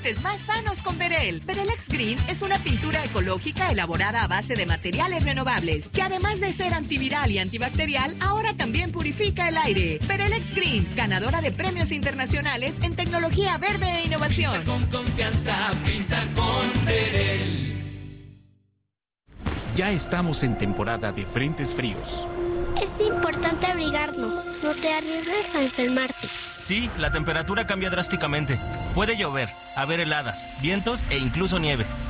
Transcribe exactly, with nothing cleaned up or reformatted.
ambientes más sanos con Verel. Verelex Green es una pintura ecológica elaborada a base de materiales renovables, que además de ser antiviral y antibacterial, ahora también purifica el aire. Verelex Green, ganadora de premios internacionales en tecnología verde e innovación. Pinta con confianza, pinta con Verel. Ya estamos en temporada de frentes fríos. Es importante abrigarnos, no te arriesgues a enfermarte. Sí, la temperatura cambia drásticamente. Puede llover, haber heladas, vientos e incluso nieve.